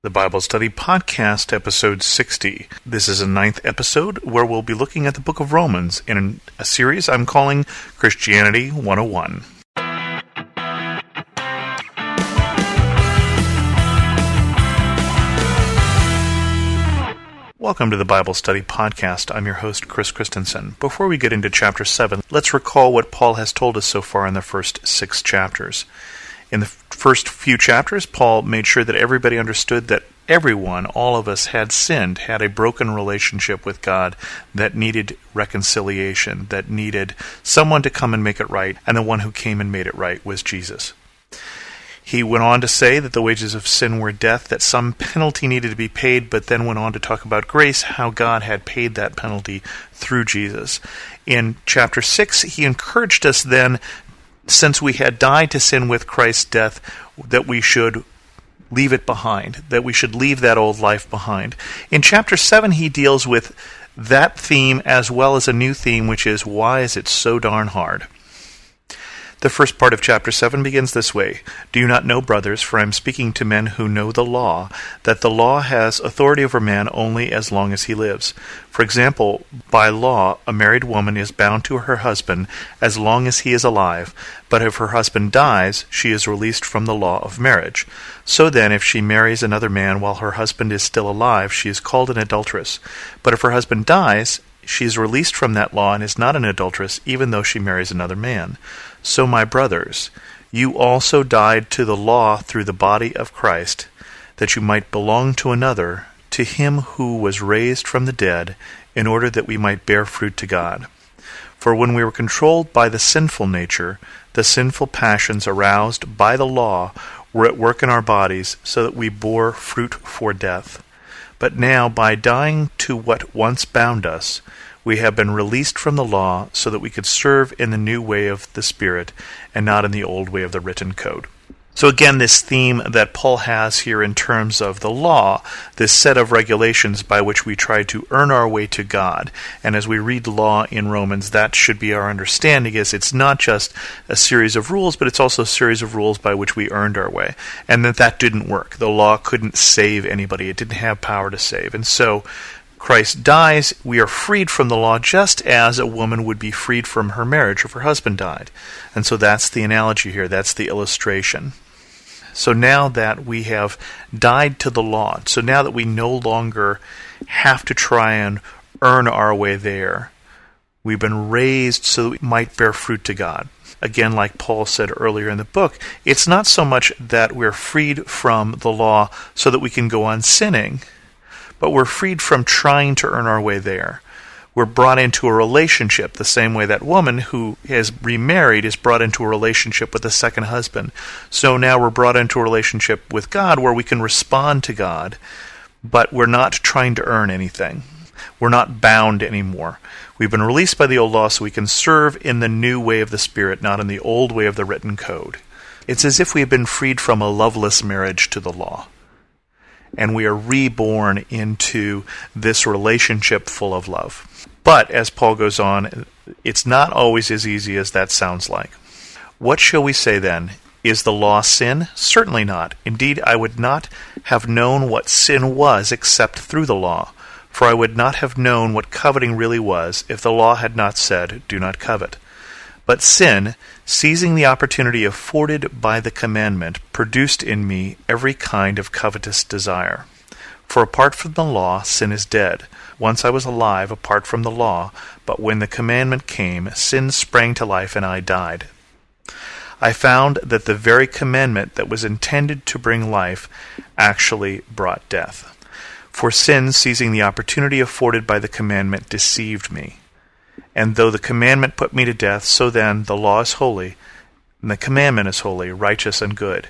The Bible Study Podcast, Episode 60. This is a 9th episode where we'll be looking at the book of Romans in a series I'm calling Christianity 101. Welcome to the Bible Study Podcast. I'm your host, Chris Christensen. Before we get into Chapter 7, let's recall what Paul has told us so far in the first 6 chapters. In the first few chapters, Paul made sure that everybody understood that everyone, all of us, had sinned, had a broken relationship with God that needed reconciliation, that needed someone to come and make it right, and the one who came and made it right was Jesus. He went on to say that the wages of sin were death, that some penalty needed to be paid, but then went on to talk about grace, how God had paid that penalty through Jesus. In chapter 6, he encouraged us then, since we had died to sin with Christ's death, that we should leave it behind, that we should leave that old life behind. In chapter 7, he deals with that theme as well as a new theme, which is, why is it so darn hard? The first part of chapter 7 begins this way. Do you not know, brothers, for I am speaking to men who know the law, that the law has authority over man only as long as he lives. For example, by law, a married woman is bound to her husband as long as he is alive, but if her husband dies, she is released from the law of marriage. So then, if she marries another man while her husband is still alive, she is called an adulteress. But if her husband dies, she is released from that law and is not an adulteress, even though she marries another man. So, my brothers, you also died to the law through the body of Christ, that you might belong to another, to him who was raised from the dead, in order that we might bear fruit to God. For when we were controlled by the sinful nature, the sinful passions aroused by the law were at work in our bodies, so that we bore fruit for death. But now, by dying to what once bound us, we have been released from the law so that we could serve in the new way of the Spirit and not in the old way of the written code. So again, this theme that Paul has here in terms of the law, this set of regulations by which we try to earn our way to God. And as we read law in Romans, that should be our understanding, is it's not just a series of rules, but it's also a series of rules by which we earned our way. And that didn't work. The law couldn't save anybody. It didn't have power to save. And so Christ dies, we are freed from the law just as a woman would be freed from her marriage if her husband died. And so that's the analogy here, that's the illustration. So now that we have died to the law, so now that we no longer have to try and earn our way there, we've been raised so that we might bear fruit to God. Again, like Paul said earlier in the book, it's not so much that we're freed from the law so that we can go on sinning, but we're freed from trying to earn our way there. We're brought into a relationship the same way that woman who is remarried is brought into a relationship with a second husband. So now we're brought into a relationship with God where we can respond to God, but we're not trying to earn anything. We're not bound anymore. We've been released by the old law so we can serve in the new way of the Spirit, not in the old way of the written code. It's as if we have been freed from a loveless marriage to the law, and we are reborn into this relationship full of love. But, as Paul goes on, it's not always as easy as that sounds like. What shall we say then? Is the law sin? Certainly not. Indeed, I would not have known what sin was except through the law. For I would not have known what coveting really was if the law had not said, do not covet. But sin, seizing the opportunity afforded by the commandment, produced in me every kind of covetous desire. For apart from the law, sin is dead. Once I was alive apart from the law, but when the commandment came, sin sprang to life and I died. I found that the very commandment that was intended to bring life actually brought death. For sin, seizing the opportunity afforded by the commandment, deceived me. And though the commandment put me to death, so then the law is holy, and the commandment is holy, righteous, and good.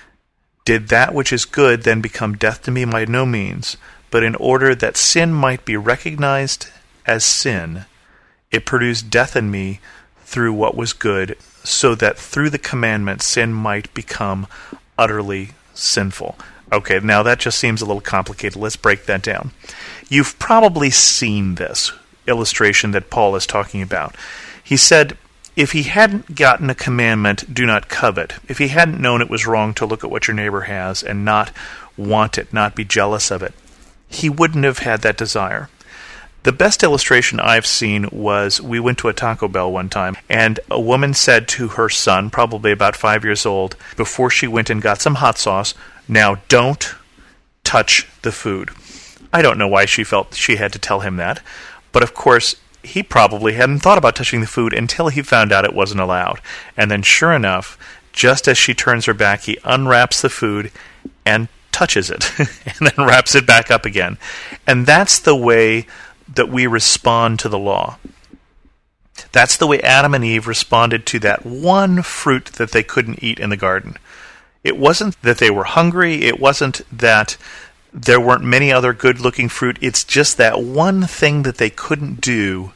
Did that which is good then become death to me? By no means. But in order that sin might be recognized as sin, it produced death in me through what was good, so that through the commandment sin might become utterly sinful. Okay, now that just seems a little complicated. Let's break that down. You've probably seen this illustration that Paul is talking about. He said, if he hadn't gotten a commandment, do not covet, if he hadn't known it was wrong to look at what your neighbor has and not want it, not be jealous of it, he wouldn't have had that desire. The best illustration I've seen was we went to a Taco Bell one time, and a woman said to her son, probably about 5 years old, before she went and got some hot sauce, "Now don't touch the food." I don't know why she felt she had to tell him that, but of course he probably hadn't thought about touching the food until he found out it wasn't allowed. And then sure enough, just as she turns her back, he unwraps the food and touches it, and then wraps it back up again. And that's the way that we respond to the law. That's the way Adam and Eve responded to that one fruit that they couldn't eat in the garden. It wasn't that they were hungry. It wasn't that there weren't many other good-looking fruit. It's just that one thing that they couldn't do.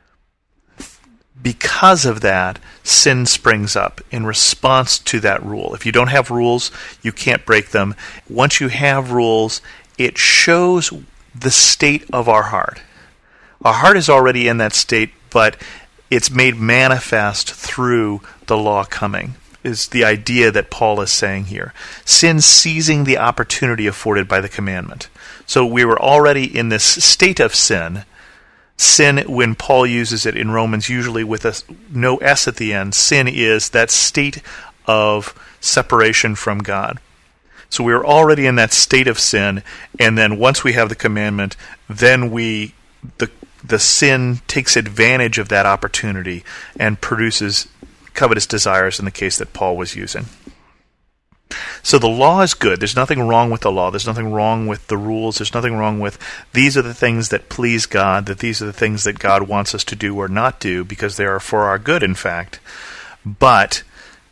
Because of that, sin springs up in response to that rule. If you don't have rules, you can't break them. Once you have rules, it shows the state of our heart. Our heart is already in that state, but it's made manifest through the law coming, is the idea that Paul is saying here. Sin seizing the opportunity afforded by the commandment. So we were already in this state of sin. Sin, when Paul uses it in Romans, usually with no S at the end, sin is that state of separation from God. So we were already in that state of sin, and then once we have the commandment, then the sin takes advantage of that opportunity and produces covetous desires in the case that Paul was using. So the law is good. There's nothing wrong with the law. There's nothing wrong with the rules. There's nothing wrong with these are the things that please God, that these are the things that God wants us to do or not do, because they are for our good, in fact. But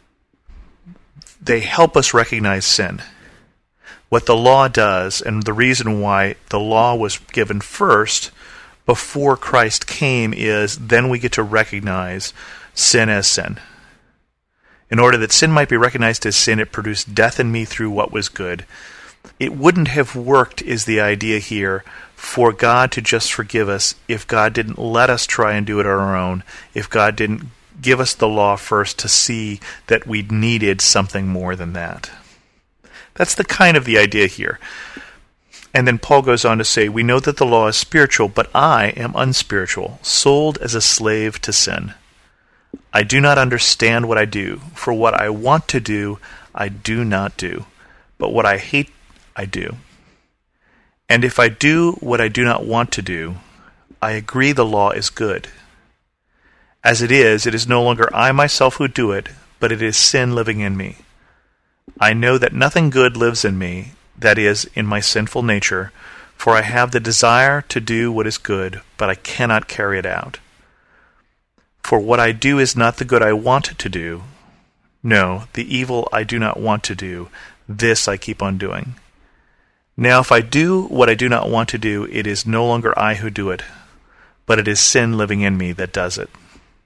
they help us recognize sin. What the law does, and the reason why the law was given first before Christ came, is then we get to recognize sin as sin. In order that sin might be recognized as sin, it produced death in me through what was good. It wouldn't have worked, is the idea here, for God to just forgive us if God didn't let us try and do it on our own, if God didn't give us the law first to see that we needed something more than that. That's the kind of the idea here. And then Paul goes on to say, we know that the law is spiritual, but I am unspiritual, sold as a slave to sin. I do not understand what I do, for what I want to do, I do not do, but what I hate, I do. And if I do what I do not want to do, I agree the law is good. As it is no longer I myself who do it, but it is sin living in me. I know that nothing good lives in me, that is, in my sinful nature, for I have the desire to do what is good, but I cannot carry it out. For what I do is not the good I want to do. No, the evil I do not want to do, this I keep on doing. Now if I do what I do not want to do, it is no longer I who do it, but it is sin living in me that does it.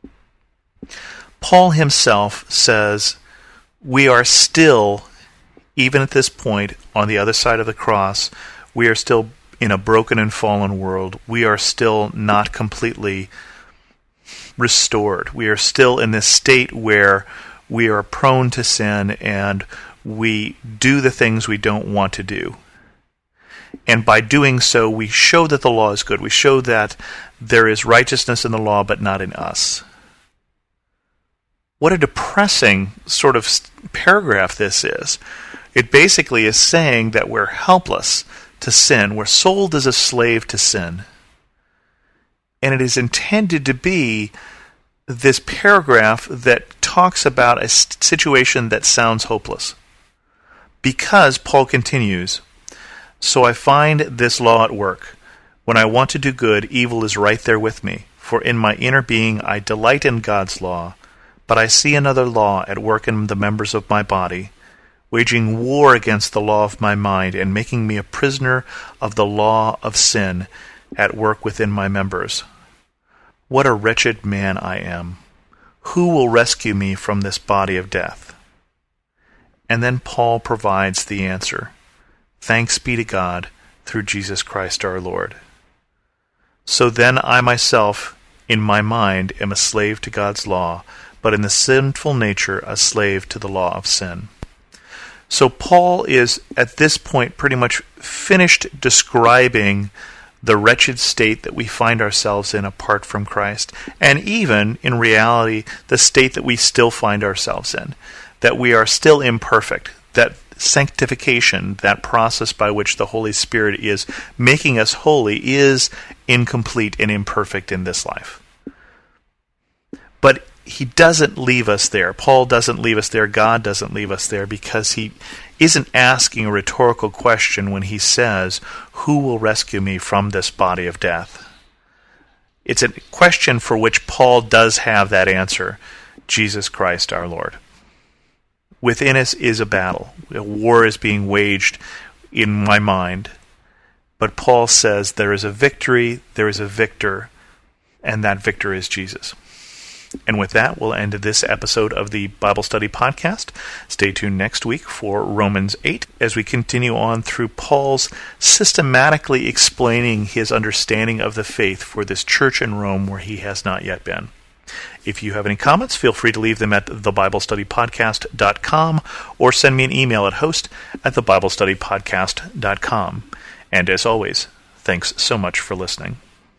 Paul himself says, we are still, even at this point, on the other side of the cross, we are still in a broken and fallen world. We are still not completely restored. We are still in this state where we are prone to sin and we do the things we don't want to do. And by doing so, we show that the law is good. We show that there is righteousness in the law, but not in us. What a depressing sort of paragraph this is. It basically is saying that we're helpless to sin. We're sold as a slave to sin. And it is intended to be this paragraph that talks about a situation that sounds hopeless. Because, Paul continues, so I find this law at work. When I want to do good, evil is right there with me. For in my inner being I delight in God's law, but I see another law at work in the members of my body, waging war against the law of my mind and making me a prisoner of the law of sin at work within my members. What a wretched man I am! Who will rescue me from this body of death? And then Paul provides the answer. Thanks be to God through Jesus Christ our Lord. So then I myself, in my mind, am a slave to God's law, but in the sinful nature a slave to the law of sin. So Paul is, at this point, pretty much finished describing the wretched state that we find ourselves in apart from Christ, and even, in reality, the state that we still find ourselves in, that we are still imperfect, that sanctification, that process by which the Holy Spirit is making us holy, is incomplete and imperfect in this life. But he doesn't leave us there. Paul doesn't leave us there. God doesn't leave us there, because he isn't asking a rhetorical question when he says, "Who will rescue me from this body of death?" It's a question for which Paul does have that answer: Jesus Christ our Lord. Within us is a battle. A war is being waged in my mind. But Paul says there is a victory, there is a victor, and that victor is Jesus. And with that, we'll end this episode of the Bible Study Podcast. Stay tuned next week for Romans 8 as we continue on through Paul's systematically explaining his understanding of the faith for this church in Rome where he has not yet been. If you have any comments, feel free to leave them at thebiblestudypodcast.com or send me an email at host@thebiblestudypodcast.com. And as always, thanks so much for listening.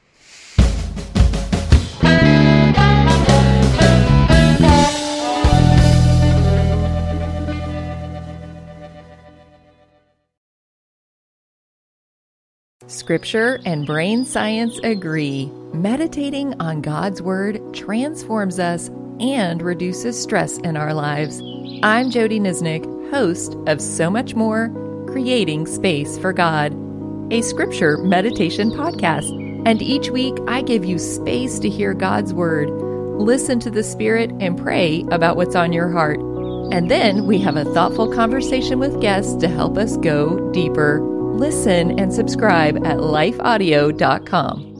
Scripture and brain science agree. Meditating on God's Word transforms us and reduces stress in our lives. I'm Jody Nisnik, host of So Much More, Creating Space for God, a Scripture meditation podcast. And each week I give you space to hear God's Word, listen to the Spirit, and pray about what's on your heart. And then we have a thoughtful conversation with guests to help us go deeper. Listen and subscribe at lifeaudio.com.